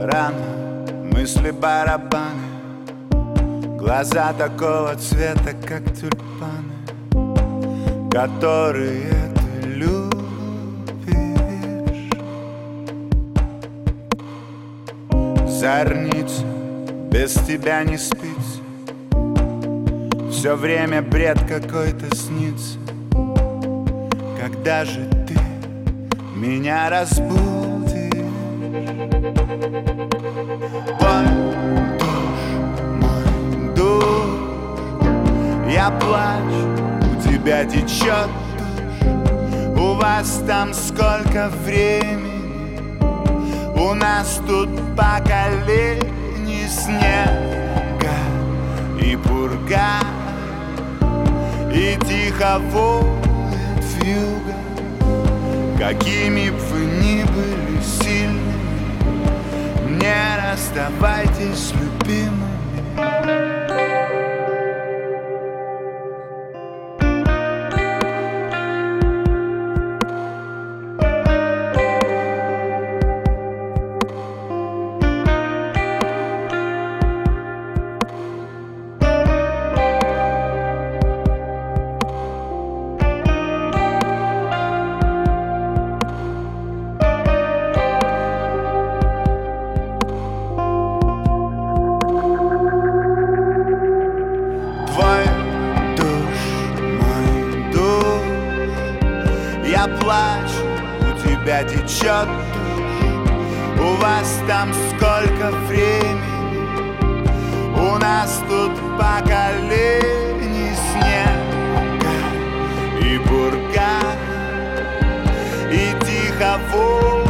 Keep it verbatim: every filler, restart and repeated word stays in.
рано, мысли барабаны, глаза такого цвета, как тюльпаны, которые ты любишь. Зорница без тебя не спится, все время бред какой-то снится. Когда же ты меня разбудишь? Твой душ, мой душ, я плачу, у тебя течет душ. У вас там сколько времени? У нас тут поколений снега и пурга, и тихо воет вьюга. Какими б вы ни были сильными, не расставайтесь с любимыми. Я плачу, у тебя течет душ. У вас там сколько времени? У нас тут поколений снега и пурга, и тихо воет